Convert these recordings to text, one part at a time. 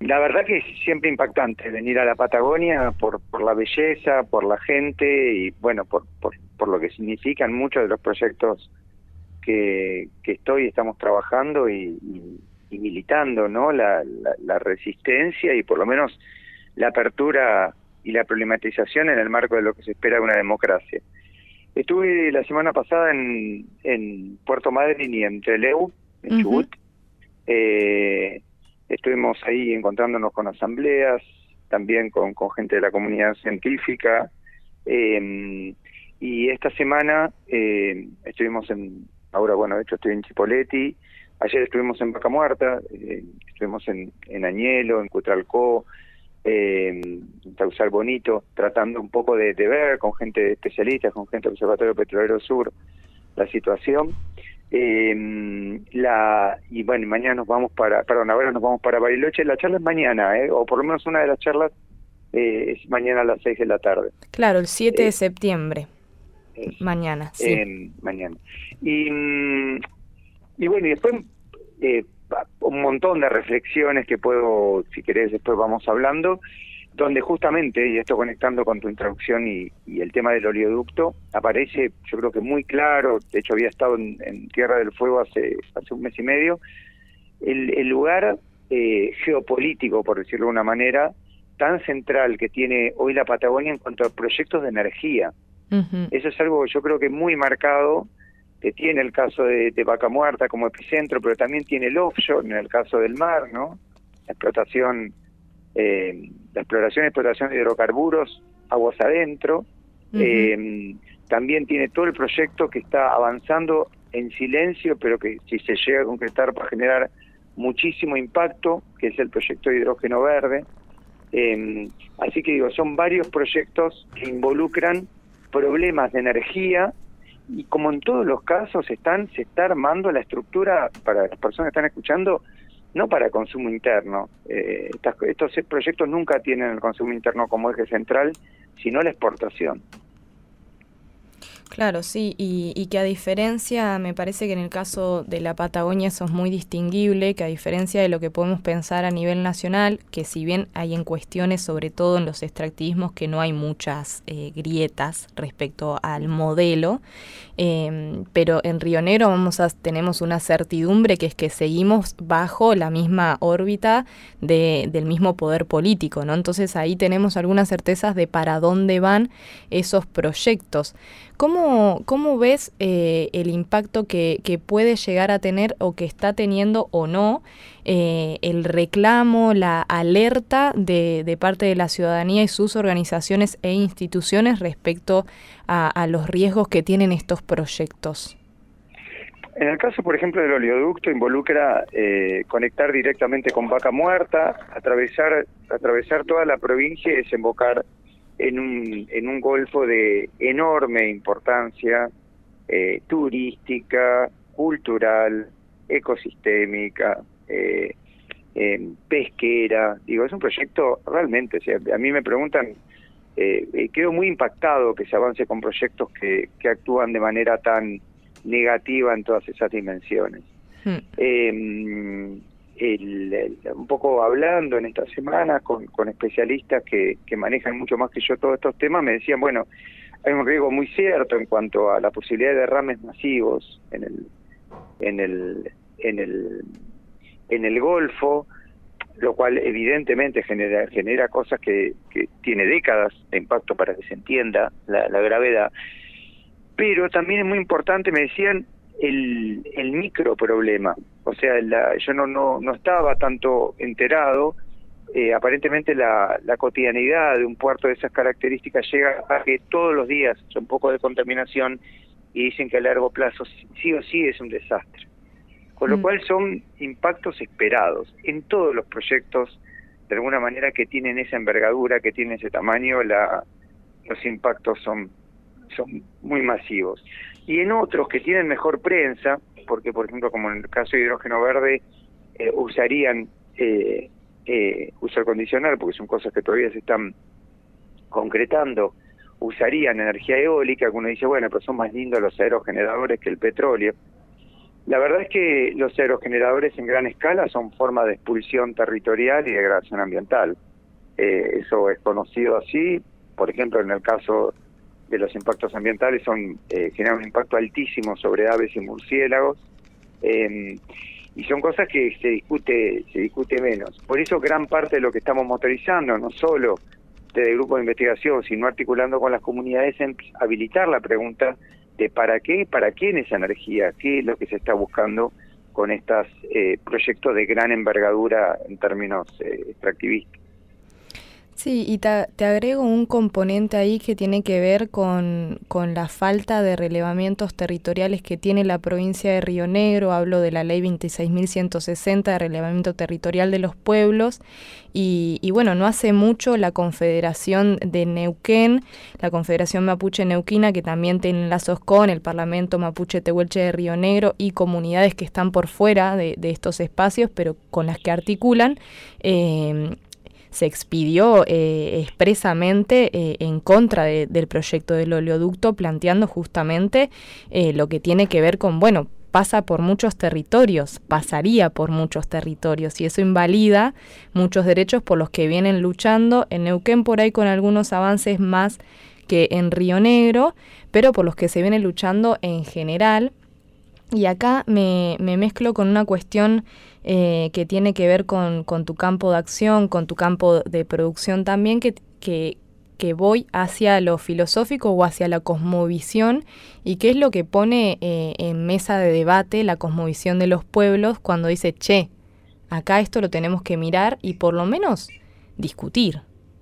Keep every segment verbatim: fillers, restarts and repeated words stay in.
La verdad que es siempre impactante venir a la Patagonia por, por la belleza, por la gente y bueno, por, por, por lo que significan muchos de los proyectos que, que estoy, estamos trabajando y, y, y militando, ¿no? La, la, la resistencia y por lo menos la apertura y la problematización en el marco de lo que se espera de una democracia. Estuve la semana pasada en, en Puerto Madryn y en Trelew, en Uh-huh. Chubut. Eh, estuvimos ahí encontrándonos con asambleas, también con, con gente de la comunidad científica. Eh, y esta semana eh, estuvimos en, ahora bueno, de hecho estoy en Chipoleti, ayer estuvimos en Vaca Muerta, eh, estuvimos en, en Añelo, en Cutralcó, eh, en Tausal Bonito, tratando un poco de, de ver con gente de especialistas, con gente del Observatorio Petrolero Sur, la situación. Eh, la y bueno, mañana nos vamos para, perdón, ahora nos vamos para Bariloche. La charla es mañana, eh, o por lo menos una de las charlas eh, es mañana a las seis de la tarde. Claro, el siete de Eh, septiembre, es, mañana, sí. eh, mañana. Y, y bueno, y después eh, un montón de reflexiones que puedo, si querés, después vamos hablando, donde justamente, y esto conectando con tu introducción y, y el tema del oleoducto, aparece, yo creo que muy claro, de hecho había estado en, en Tierra del Fuego hace, hace un mes y medio, el, el lugar eh, geopolítico, por decirlo de una manera, tan central que tiene hoy la Patagonia en cuanto a proyectos de energía. Uh-huh. Eso es algo yo creo que muy marcado, que tiene el caso de, de Vaca Muerta como epicentro, pero también tiene el offshore en el caso del mar, ¿no? La explotación... Eh, la exploración y explotación de hidrocarburos, aguas adentro. Uh-huh. Eh, también tiene todo el proyecto que está avanzando en silencio, pero que si se llega a concretar va a generar muchísimo impacto, que es el proyecto de hidrógeno verde. Eh, así que digo, son varios proyectos que involucran problemas de energía y como en todos los casos están se está armando la estructura, para las personas que están escuchando, no para consumo interno. Eh, estas, estos proyectos nunca tienen el consumo interno como eje central, sino la exportación. Claro, sí, y, y que a diferencia, me parece que en el caso de la Patagonia eso es muy distinguible, que a diferencia de lo que podemos pensar a nivel nacional, que si bien hay en cuestiones, sobre todo en los extractivismos, que no hay muchas eh, grietas respecto al modelo, eh, pero en Río Negro vamos a, tenemos una certidumbre que es que seguimos bajo la misma órbita de, del mismo poder político, ¿no? Entonces ahí tenemos algunas certezas de para dónde van esos proyectos. ¿Cómo, cómo ves eh, el impacto que, que puede llegar a tener o que está teniendo o no eh, el reclamo, la alerta de, de parte de la ciudadanía y sus organizaciones e instituciones respecto a, a los riesgos que tienen estos proyectos? En el caso, por ejemplo, del oleoducto, involucra eh, conectar directamente con Vaca Muerta, atravesar, atravesar toda la provincia y desembocar en un, en un golfo de enorme importancia eh, turística, cultural, ecosistémica, eh, eh, pesquera. Digo, es un proyecto realmente, o sea, a mí me preguntan, eh, quedo muy impactado que se avance con proyectos que, que actúan de manera tan negativa en todas esas dimensiones. Hmm. Eh, El, el, un poco hablando en esta semana con, con especialistas que, que manejan mucho más que yo todos estos temas, me decían, bueno, hay un riesgo muy cierto en cuanto a la posibilidad de derrames masivos en el en el en el en el Golfo, lo cual evidentemente genera genera cosas que, que tiene décadas de impacto para que se entienda la, la gravedad. Pero también es muy importante, me decían, el, el micro problema. O sea, la, yo no, no, no estaba tanto enterado. Eh, aparentemente la, la cotidianidad de un puerto de esas características llega a que todos los días es un poco de contaminación y dicen que a largo plazo sí o sí es un desastre. Con lo mm. cual son impactos esperados. En todos los proyectos, de alguna manera, que tienen esa envergadura, que tienen ese tamaño, la, los impactos son, son muy masivos. Y en otros que tienen mejor prensa, porque por ejemplo como en el caso de hidrógeno verde eh, usarían eh, eh, uso condicional, porque son cosas que todavía se están concretando, usarían energía eólica, que uno dice, bueno, pero son más lindos los aerogeneradores que el petróleo. La verdad es que los aerogeneradores en gran escala son forma de expulsión territorial y degradación ambiental. Eh, eso es conocido así. Por ejemplo, en el caso de los impactos ambientales, son eh, generan un impacto altísimo sobre aves y murciélagos, eh, y son cosas que se discute se discute menos. Por eso gran parte de lo que estamos motorizando, no solo desde el grupo de investigación, sino articulando con las comunidades, en habilitar la pregunta de para qué, para quién esa energía, qué es lo que se está buscando con estos eh, proyectos de gran envergadura en términos eh, extractivistas. Sí, y te, te agrego un componente ahí que tiene que ver con, con la falta de relevamientos territoriales que tiene la provincia de Río Negro. Hablo de la ley veintiséis mil ciento sesenta de relevamiento territorial de los pueblos. Y, y bueno, no hace mucho la Confederación de Neuquén, la Confederación Mapuche Neuquina, que también tiene lazos con el Parlamento Mapuche Tehuelche de Río Negro y comunidades que están por fuera de, de estos espacios, pero con las que articulan, eh, se expidió eh, expresamente eh, en contra de, del proyecto del oleoducto, planteando justamente eh, lo que tiene que ver con, bueno, pasa por muchos territorios, pasaría por muchos territorios, y eso invalida muchos derechos por los que vienen luchando en Neuquén, por ahí con algunos avances más que en Río Negro, pero por los que se viene luchando en general. Y acá me, me mezclo con una cuestión eh, que tiene que ver con, con tu campo de acción, con tu campo de producción también, que, que, que voy hacia lo filosófico o hacia la cosmovisión, y qué es lo que pone eh, en mesa de debate la cosmovisión de los pueblos cuando dice, che, acá esto lo tenemos que mirar y por lo menos discutir.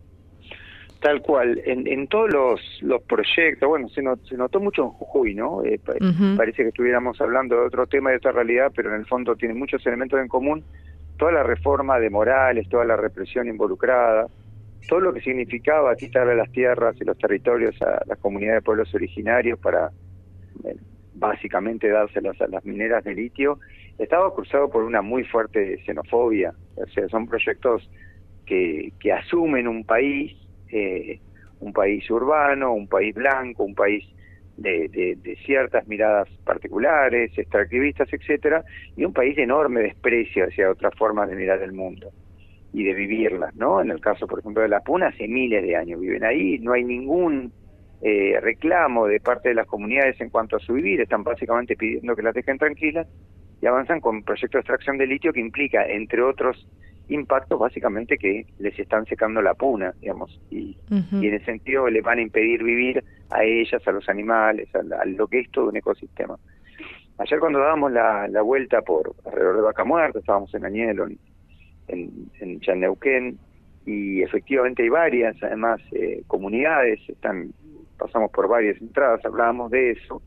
Tal cual, en, en todos los, los proyectos, bueno, se, not, se notó mucho en Jujuy, ¿no? Eh, pa uh-huh. Parece que estuviéramos hablando de otro tema, de otra realidad, pero en el fondo tiene muchos elementos en común. Toda la reforma de Morales, toda la represión involucrada, todo lo que significaba quitarle las tierras y los territorios a las comunidades de pueblos originarios para eh, básicamente dárselas a las mineras de litio, estaba cruzado por una muy fuerte xenofobia. O sea, son proyectos que, que asumen un país, Eh, un país urbano, un país blanco, un país de, de, de ciertas miradas particulares, extractivistas, etcétera, y un país de enorme desprecio hacia otras formas de mirar el mundo y de vivirlas, ¿no? En el caso, por ejemplo, de la Puna, hace miles de años viven ahí, no hay ningún eh, reclamo de parte de las comunidades en cuanto a su vivir, están básicamente pidiendo que las dejen tranquilas y avanzan con proyectos de extracción de litio que implica, entre otros impactos, básicamente que les están secando la puna, digamos, y, uh-huh. y en ese sentido le van a impedir vivir a ellas, a los animales, a, a lo que es todo un ecosistema. Ayer cuando dábamos la, la vuelta por alrededor de Vaca Muerta, estábamos en Añelo, en, en, en Chaneuquén, y efectivamente hay varias, además, eh, comunidades, están pasamos por varias entradas, hablábamos de eso.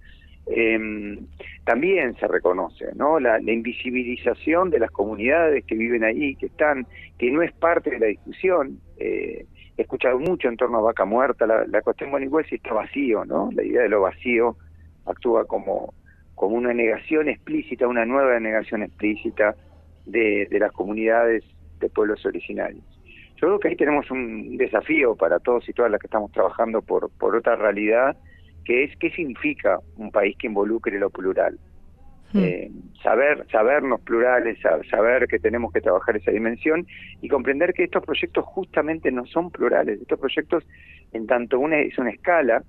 Eh, también se reconoce, ¿no? La, la invisibilización de las comunidades que viven ahí, que están, que no es parte de la discusión. Eh, he escuchado mucho en torno a Vaca Muerta, la, la cuestión Bonigüe si está vacío, ¿no? La idea de lo vacío actúa como, como una negación explícita, una nueva negación explícita de, de las comunidades de pueblos originarios. Yo creo que ahí tenemos un desafío para todos y todas las que estamos trabajando por, por otra realidad, que es qué significa un país que involucre lo plural. Mm. Eh, saber sabernos plurales, saber que tenemos que trabajar esa dimensión y comprender que estos proyectos justamente no son plurales. Estos proyectos, en tanto una es una escala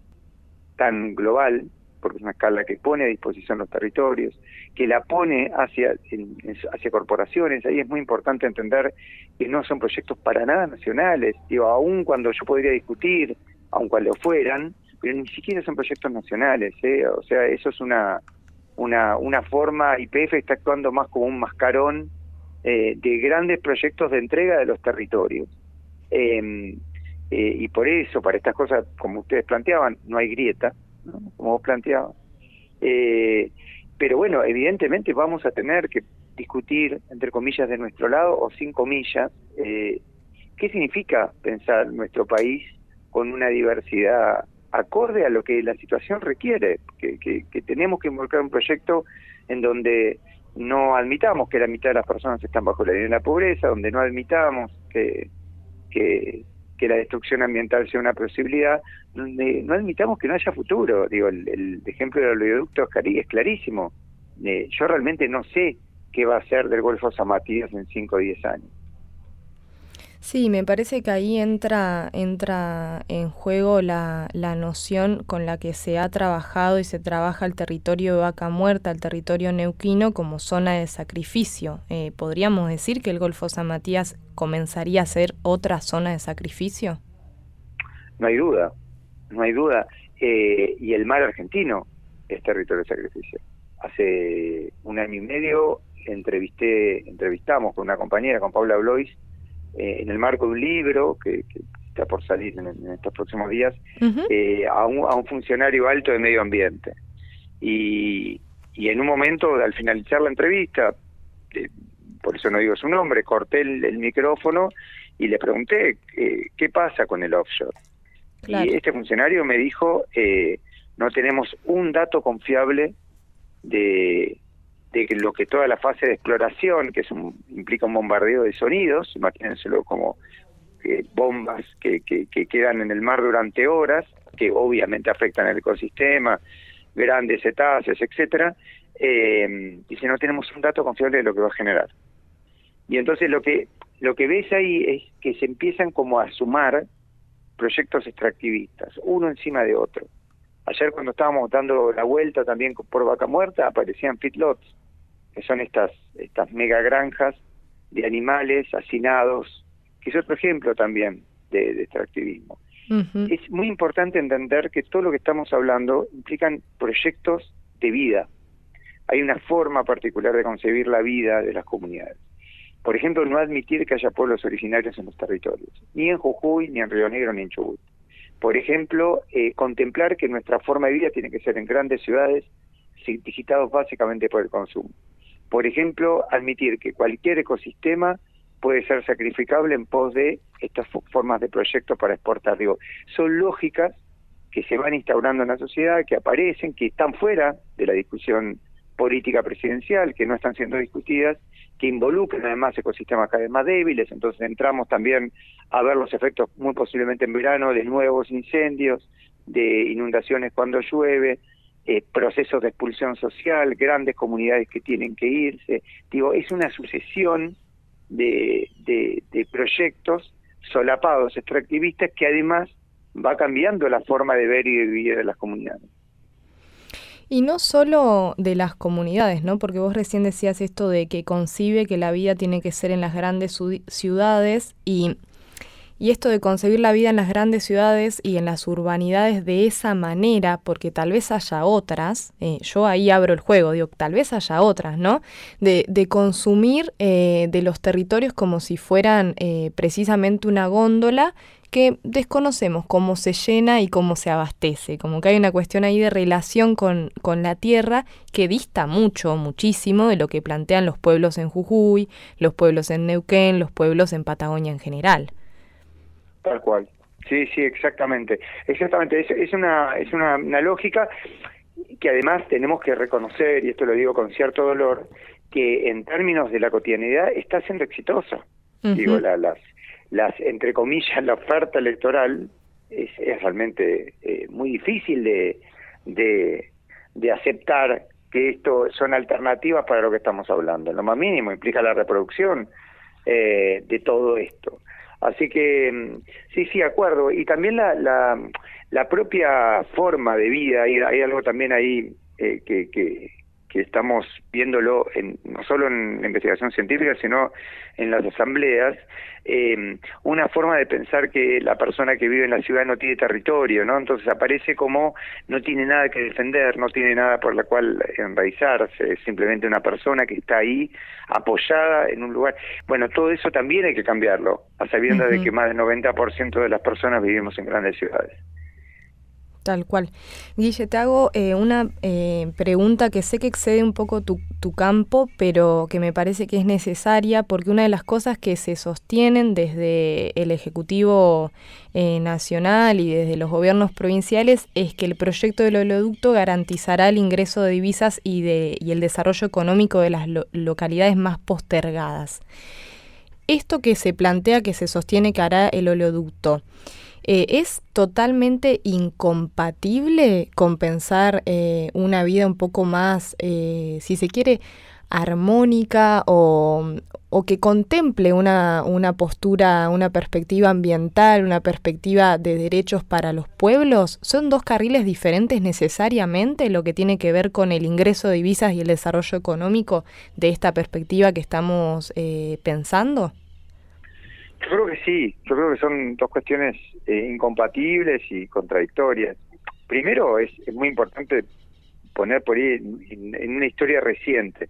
tan global, porque es una escala que pone a disposición los territorios, que la pone hacia, en, hacia corporaciones. Ahí es muy importante entender que no son proyectos para nada nacionales. Digo, aun cuando yo podría discutir, aun cuando lo fueran, pero ni siquiera son proyectos nacionales, ¿eh? O sea, eso es una una una forma, Y P F está actuando más como un mascarón eh, de grandes proyectos de entrega de los territorios. Eh, eh, y por eso, para estas cosas, como ustedes planteaban, no hay grieta, ¿no? Como vos planteabas. Eh, pero bueno, evidentemente vamos a tener que discutir, entre comillas, de nuestro lado, o sin comillas, eh, qué significa pensar nuestro país con una diversidad acorde a lo que la situación requiere, que, que, que tenemos que involucrar un proyecto en donde no admitamos que la mitad de las personas están bajo la línea de la pobreza, donde no admitamos que, que, que la destrucción ambiental sea una posibilidad, donde no admitamos que no haya futuro. Digo, el, el ejemplo del oleoducto es clarísimo. eh, yo realmente no sé qué va a ser del Golfo San Matías en cinco o diez años. Sí, me parece que ahí entra, entra en juego la, la noción con la que se ha trabajado y se trabaja el territorio de Vaca Muerta, el territorio neuquino, como zona de sacrificio. Eh, ¿Podríamos decir que el Golfo San Matías comenzaría a ser otra zona de sacrificio? No hay duda, no hay duda. Eh, y el mar argentino es territorio de sacrificio. Hace un año y medio entrevisté, entrevistamos con una compañera, con Paula Blois, Eh, en el marco de un libro que, que está por salir en, en estos próximos días, uh-huh. eh, a, un, a un funcionario alto de medio ambiente. Y, y en un momento, al finalizar la entrevista, eh, por eso no digo su nombre, corté el, el micrófono y le pregunté eh, qué pasa con el offshore. Claro. Y este funcionario me dijo, eh, no tenemos un dato confiable de... de lo que toda la fase de exploración, que es un, implica un bombardeo de sonidos, imagínenselo como eh, bombas que, que, que quedan en el mar durante horas, que obviamente afectan el ecosistema, grandes cetáceos, etcétera, eh, y si no tenemos un dato confiable de lo que va a generar. Y entonces lo que lo que ves ahí es que se empiezan como a sumar proyectos extractivistas, uno encima de otro. Ayer cuando estábamos dando la vuelta también por Vaca Muerta aparecían feedlots, que son estas estas mega granjas de animales hacinados, que es otro ejemplo también de, de extractivismo. Uh-huh. Es muy importante entender que todo lo que estamos hablando implican proyectos de vida. Hay una forma particular de concebir la vida de las comunidades. Por ejemplo, no admitir que haya pueblos originarios en los territorios, ni en Jujuy, ni en Río Negro, ni en Chubut. Por ejemplo, eh, contemplar que nuestra forma de vida tiene que ser en grandes ciudades, digitados básicamente por el consumo. Por ejemplo, admitir que cualquier ecosistema puede ser sacrificable en pos de estas formas de proyectos para exportar. Digo, son lógicas que se van instaurando en la sociedad, que aparecen, que están fuera de la discusión política presidencial, que no están siendo discutidas, que involucran además ecosistemas cada vez más débiles. Entonces entramos también a ver los efectos muy posiblemente en verano de nuevos incendios, de inundaciones cuando llueve, eh, procesos de expulsión social, grandes comunidades que tienen que irse. Digo, es una sucesión de, de, de proyectos solapados, extractivistas, que además va cambiando la forma de ver y de vivir de las comunidades. Y no solo de las comunidades, ¿no? Porque vos recién decías esto de que concibe que la vida tiene que ser en las grandes ciudades y, y esto de concebir la vida en las grandes ciudades y en las urbanidades de esa manera, porque tal vez haya otras, eh, yo ahí abro el juego, digo, tal vez haya otras, ¿no? De, de consumir eh, de los territorios como si fueran eh, precisamente una góndola que desconocemos cómo se llena y cómo se abastece, como que hay una cuestión ahí de relación con, con la tierra que dista mucho, muchísimo de lo que plantean los pueblos en Jujuy, los pueblos en Neuquén, los pueblos en Patagonia en general. Tal cual, sí, sí, exactamente, exactamente, es, es, una, es una, una lógica que además tenemos que reconocer, y esto lo digo con cierto dolor, que en términos de la cotidianidad está siendo exitosa. Uh-huh. Digo, la, las las entre comillas la oferta electoral es, es realmente eh, muy difícil de, de de aceptar que esto son alternativas para lo que estamos hablando. En lo más mínimo implica la reproducción eh, de todo esto. Así que sí, sí, acuerdo. Y también la la, la propia forma de vida, hay, hay algo también ahí eh, que, que que estamos viéndolo en, no solo en la investigación científica, sino en las asambleas, eh, una forma de pensar que la persona que vive en la ciudad no tiene territorio, ¿no? Entonces aparece como no tiene nada que defender, no tiene nada por la cual enraizarse, es simplemente una persona que está ahí apoyada en un lugar. Bueno, todo eso también hay que cambiarlo, a sabiendas uh-huh. de que más del noventa por ciento de las personas vivimos en grandes ciudades. Tal cual. Guille, te hago eh, una eh, pregunta que sé que excede un poco tu, tu campo, pero que me parece que es necesaria, porque una de las cosas que se sostienen desde el Ejecutivo eh, Nacional y desde los gobiernos provinciales es que el proyecto del oleoducto garantizará el ingreso de divisas y, de, y el desarrollo económico de las lo- localidades más postergadas. Esto que se plantea, que se sostiene que hará el oleoducto, Eh, ¿Es totalmente incompatible con pensar eh, una vida un poco más, eh, si se quiere, armónica o, o que contemple una, una postura, una perspectiva ambiental, una perspectiva de derechos para los pueblos? ¿Son dos carriles diferentes necesariamente lo que tiene que ver con el ingreso de divisas y el desarrollo económico de esta perspectiva que estamos eh, pensando? Yo creo que sí, yo creo que son dos cuestiones eh, incompatibles y contradictorias. Primero, es, es muy importante poner por ahí en, en una historia reciente.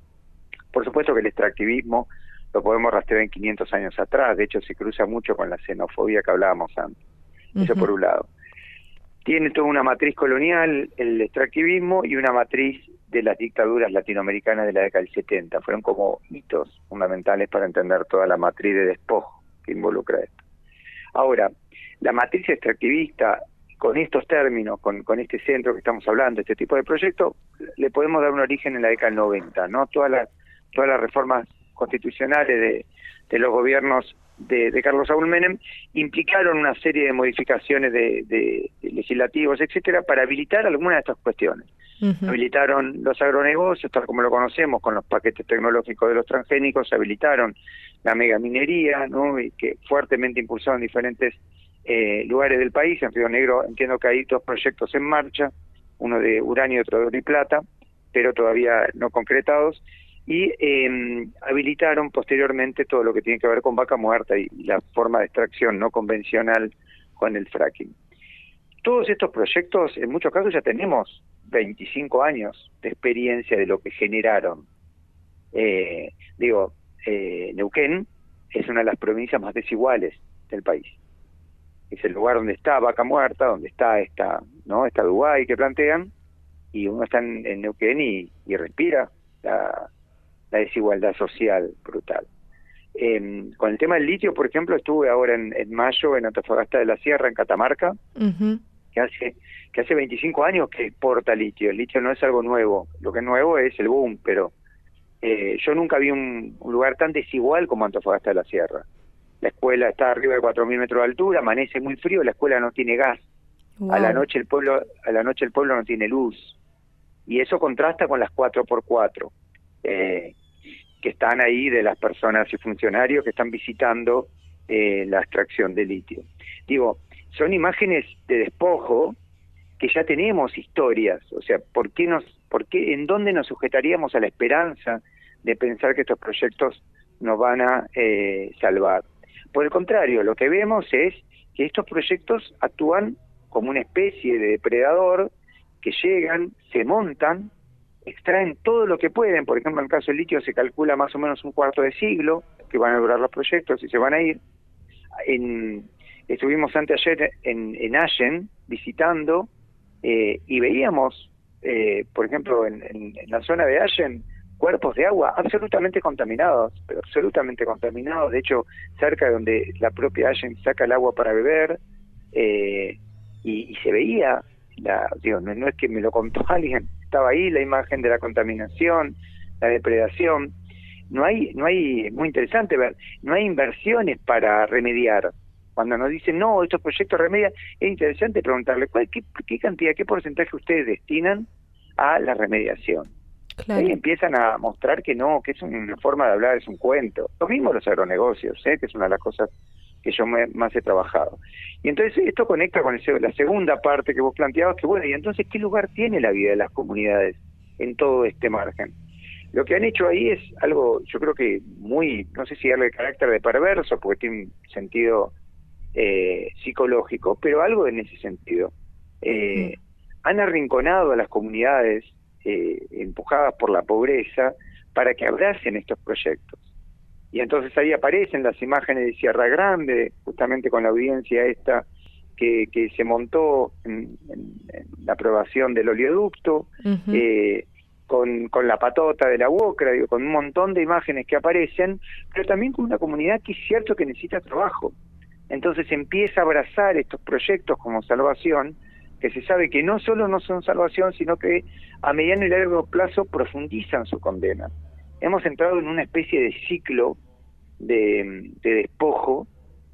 Por supuesto que el extractivismo lo podemos rastrear en quinientos años atrás, de hecho se cruza mucho con la xenofobia que hablábamos antes. Uh-huh. Eso por un lado. Tiene toda una matriz colonial el extractivismo y una matriz de las dictaduras latinoamericanas de la década del setenta. Fueron como hitos fundamentales para entender toda la matriz de despojo que involucra esto. Ahora, la matriz extractivista, con estos términos, con, con este centro que estamos hablando, este tipo de proyectos, le podemos dar un origen en la década del noventa, ¿no? Todas las, todas las reformas constitucionales de, de los gobiernos de, de Carlos Saúl Menem implicaron una serie de modificaciones de, de, de legislativos, etcétera, para habilitar algunas de estas cuestiones. Uh-huh. Habilitaron los agronegocios, tal como lo conocemos, con los paquetes tecnológicos de los transgénicos, habilitaron la megaminería, ¿no? Y que fuertemente impulsaron diferentes eh, lugares del país. En Río Negro entiendo que hay dos proyectos en marcha, uno de uranio y otro de oro y plata, pero todavía no concretados, y eh, habilitaron posteriormente todo lo que tiene que ver con vaca muerta y, y la forma de extracción no convencional con el fracking. Todos estos proyectos, en muchos casos ya tenemos veinticinco años de experiencia de lo que generaron. Eh, digo, eh, Neuquén es una de las provincias más desiguales del país. Es el lugar donde está Vaca Muerta, donde está esta, ¿no? esta Dubái que plantean, y uno está en, en Neuquén y, y respira la, la desigualdad social brutal. Eh, con el tema del litio, por ejemplo, estuve ahora en, en mayo en Antofagasta de la Sierra, en Catamarca, uh-huh. que hace que hace veinticinco años que exporta litio. El litio no es algo nuevo, lo que es nuevo es el boom, pero eh, yo nunca vi un, un lugar tan desigual como Antofagasta de la Sierra. La escuela está arriba de cuatro mil metros de altura, amanece muy frío, la escuela no tiene gas. Wow. A la noche el pueblo a la noche el pueblo no tiene luz. Y eso contrasta con las cuatro por cuatro eh, que están ahí de las personas y funcionarios que están visitando eh, la extracción de litio. Digo, son imágenes de despojo que ya tenemos historias, o sea, ¿por qué nos, por qué, en dónde nos sujetaríamos a la esperanza de pensar que estos proyectos nos van a eh, salvar? Por el contrario, lo que vemos es que estos proyectos actúan como una especie de depredador que llegan, se montan, extraen todo lo que pueden. Por ejemplo, en el caso del litio se calcula más o menos un cuarto de siglo que van a durar los proyectos y se van a ir. En, estuvimos anteayer en, en Allen visitando eh, y veíamos, eh, por ejemplo, en, en, en la zona de Allen, cuerpos de agua absolutamente contaminados, pero absolutamente contaminados. De hecho, cerca de donde la propia Allen saca el agua para beber, eh, y, y se veía, la, digo, no, no es que me lo contó alguien, estaba ahí la imagen de la contaminación, la depredación. No hay, no hay, muy interesante ver, no hay inversiones para remediar. Cuando nos dicen, no, estos proyectos remedian, es interesante preguntarle, ¿cuál, qué, qué cantidad, qué porcentaje ustedes destinan a la remediación? Claro. Ahí empiezan a mostrar que no, que es una forma de hablar, es un cuento. Lo mismo los agronegocios, ¿eh? que es una de las cosas que yo me, más he trabajado. Y entonces esto conecta con el, la segunda parte que vos planteabas, que bueno, y entonces, ¿qué lugar tiene la vida de las comunidades en todo este margen? Lo que han hecho ahí es algo, yo creo que muy, no sé si darle carácter de perverso, porque tiene un sentido eh, psicológico, pero algo en ese sentido. Eh, mm. Han arrinconado a las comunidades eh, empujadas por la pobreza para que abracen estos proyectos. Y entonces ahí aparecen las imágenes de Sierra Grande, justamente con la audiencia esta que, que se montó en, en, en la aprobación del oleoducto, uh-huh. eh, con, con la patota de la UOCRA, digo, con un montón de imágenes que aparecen, pero también con una comunidad que es cierto que necesita trabajo. Entonces empieza a abrazar estos proyectos como salvación, que se sabe que no solo no son salvación, sino que a mediano y largo plazo profundizan su condena. Hemos entrado en una especie de ciclo de, de despojo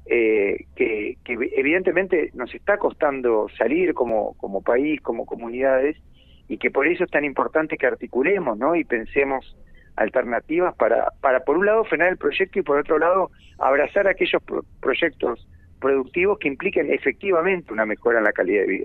eh, que, que evidentemente nos está costando salir como, como país, como comunidades, y que por eso es tan importante que articulemos, ¿no? Y pensemos alternativas para, para por un lado frenar el proyecto y por otro lado abrazar aquellos pro proyectos productivos que impliquen efectivamente una mejora en la calidad de vida.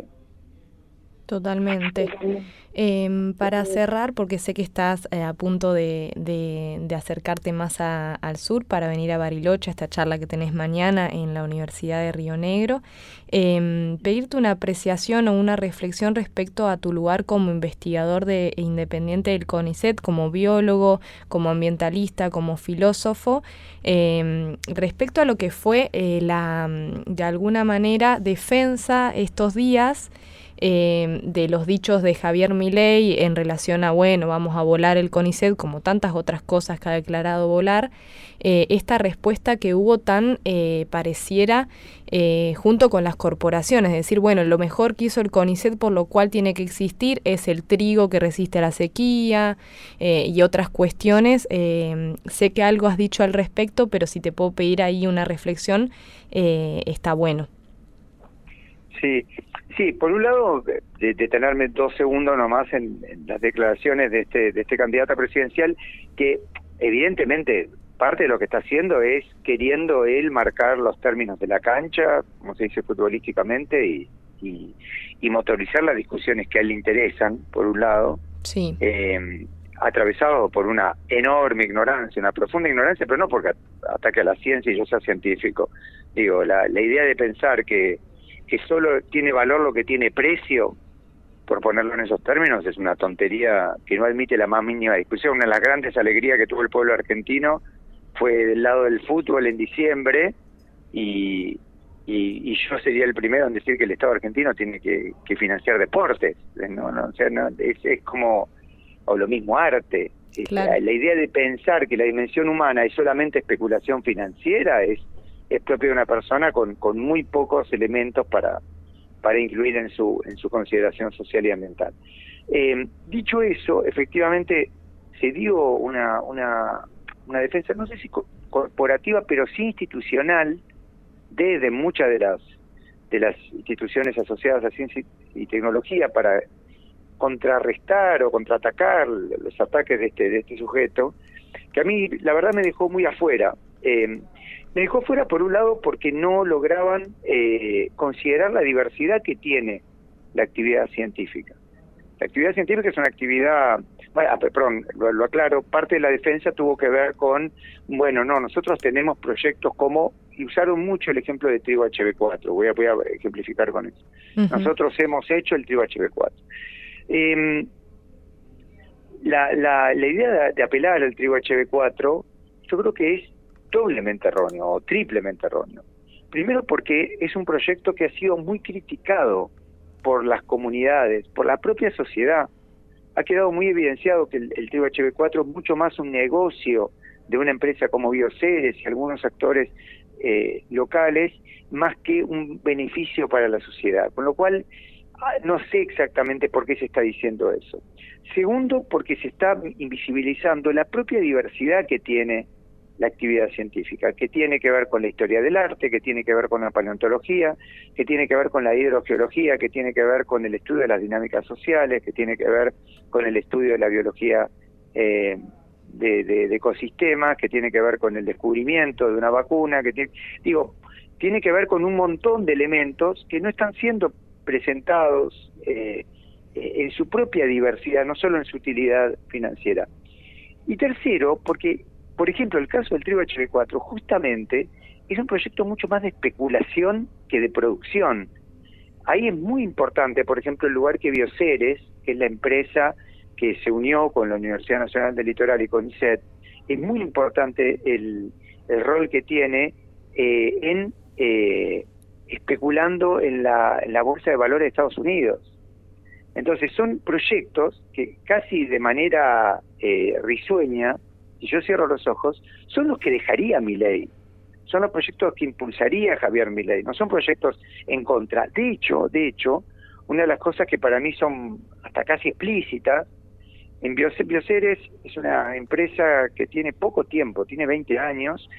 Totalmente. Eh, para cerrar, porque sé que estás eh, a punto de, de, de acercarte más a, al sur para venir a Bariloche, a esta charla que tenés mañana en la Universidad de Río Negro, eh, pedirte una apreciación o una reflexión respecto a tu lugar como investigador de, e independiente del CONICET, como biólogo, como ambientalista, como filósofo, eh, respecto a lo que fue eh, la, de alguna manera, defensa estos días Eh, de los dichos de Javier Milei en relación a, bueno, vamos a volar el CONICET, como tantas otras cosas que ha declarado volar, eh, esta respuesta que hubo tan eh, pareciera eh, junto con las corporaciones, es decir, bueno, lo mejor que hizo el CONICET, por lo cual tiene que existir, es el trigo que resiste a la sequía eh, y otras cuestiones. Eh, sé que algo has dicho al respecto, pero si te puedo pedir ahí una reflexión, eh, está bueno. Sí, sí, por un lado, de, detenerme dos segundos nomás en, en las declaraciones de este, de este candidato presidencial, que evidentemente parte de lo que está haciendo es queriendo él marcar los términos de la cancha, como se dice futbolísticamente, y, y, y motorizar las discusiones que a él le interesan, por un lado, sí. eh, atravesado por una enorme ignorancia, una profunda ignorancia, pero no porque ataque a la ciencia y yo sea científico. Digo, la, la idea de pensar que que solo tiene valor lo que tiene precio, por ponerlo en esos términos, es una tontería que no admite la más mínima discusión. Una de las grandes alegrías que tuvo el pueblo argentino fue del lado del fútbol en diciembre, y, y, y yo sería el primero en decir que el Estado argentino tiene que, que financiar deportes, no, no, o sea, no, es, es como, o lo mismo arte. Claro. La, la idea de pensar que la dimensión humana es solamente especulación financiera es es propio de una persona con, con muy pocos elementos para, para incluir en su, en su consideración social y ambiental. Eh, dicho eso, efectivamente se dio una, una, una defensa, no sé si corporativa, pero sí institucional, desde muchas de las, de las instituciones asociadas a ciencia y tecnología para contrarrestar o contraatacar los ataques de este, de este sujeto, que a mí la verdad me dejó muy afuera. Eh, Me dejó fuera, por un lado, porque no lograban eh, considerar la diversidad que tiene la actividad científica. La actividad científica es una actividad, bueno, perdón, lo, lo aclaro, parte de la defensa tuvo que ver con, bueno, no, nosotros tenemos proyectos como, y usaron mucho el ejemplo de trigo H B cuatro, voy a, voy a ejemplificar con eso. Uh-huh. Nosotros hemos hecho el trigo H B cuatro. Eh, la, la, la idea de, de apelar al trigo H B cuatro, yo creo que es doblemente erróneo o triplemente erróneo. Primero porque es un proyecto que ha sido muy criticado por las comunidades, por la propia sociedad. Ha quedado muy evidenciado que el, el trigo H B cuatro es mucho más un negocio de una empresa como Bioceres y algunos actores eh, locales, más que un beneficio para la sociedad. Con lo cual, no sé exactamente por qué se está diciendo eso. Segundo, porque se está invisibilizando la propia diversidad que tiene la actividad científica, que tiene que ver con la historia del arte, que tiene que ver con la paleontología, que tiene que ver con la hidrogeología, que tiene que ver con el estudio de las dinámicas sociales, que tiene que ver con el estudio de la biología eh, de, de, de ecosistemas, que tiene que ver con el descubrimiento de una vacuna, que tiene, digo, tiene que ver con un montón de elementos que no están siendo presentados eh, en su propia diversidad, no solo en su utilidad financiera. Y tercero, porque por ejemplo, el caso del trigo H B cuatro justamente es un proyecto mucho más de especulación que de producción. Ahí es muy importante, por ejemplo, el lugar que Bioceres, que es la empresa que se unió con la Universidad Nacional del Litoral y CONICET, es muy importante el, el rol que tiene eh, en eh, especulando en la, en la Bolsa de Valores de Estados Unidos. Entonces son proyectos que casi de manera eh, risueña, si yo cierro los ojos, son los que dejaría Milei, son los proyectos que impulsaría Javier Milei, no son proyectos en contra. De hecho, de hecho, una de las cosas que para mí son hasta casi explícitas, en Bioceres es una empresa que tiene poco tiempo, tiene veinte años,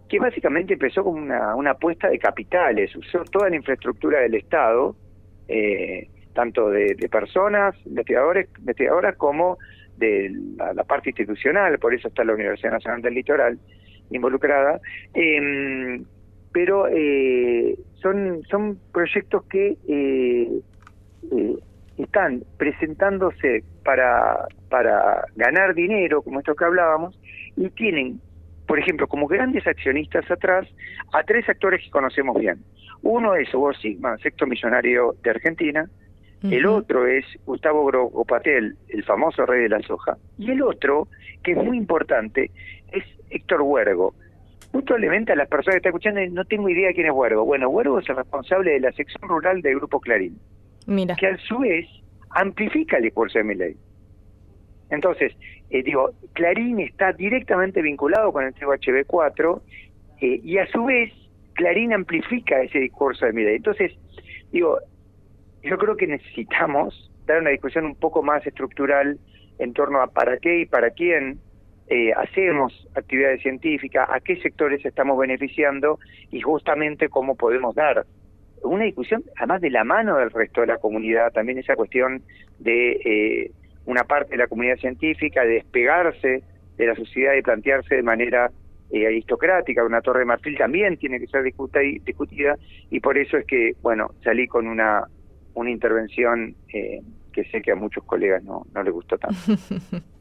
que básicamente empezó como una, una apuesta de capitales, usó toda la infraestructura del Estado, eh, tanto de, de personas, investigadores, investigadoras, como de la, la parte institucional, por eso está la Universidad Nacional del Litoral involucrada, eh, pero eh, son, son proyectos que eh, eh, están presentándose para, para ganar dinero, como esto que hablábamos, y tienen, por ejemplo, como grandes accionistas atrás, a tres actores que conocemos bien. Uno es Hugo Sigma, sexto millonario de Argentina. Uh-huh. El otro es Gustavo Grobopatel, el famoso rey de la soja. Y el otro, que es muy importante, es Héctor Huergo. Muy probablemente a las personas que están escuchando no tengo idea quién es Huergo. Bueno, Huergo es el responsable de la sección rural del Grupo Clarín. Mira. Que a su vez amplifica el discurso de Milei. Entonces, eh, digo, Clarín está directamente vinculado con el C H B cuatro eh, y a su vez Clarín amplifica ese discurso de Milei. Entonces, digo, yo creo que necesitamos dar una discusión un poco más estructural en torno a para qué y para quién eh, hacemos actividades científicas, a qué sectores estamos beneficiando y justamente cómo podemos dar una discusión, además de la mano del resto de la comunidad, también esa cuestión de eh, una parte de la comunidad científica, de despegarse de la sociedad y plantearse de manera eh, aristocrática. Una torre de marfil también tiene que ser discuta discutida, y por eso es que, bueno, salí con una, una intervención eh, que sé que a muchos colegas no, no les gustó tanto.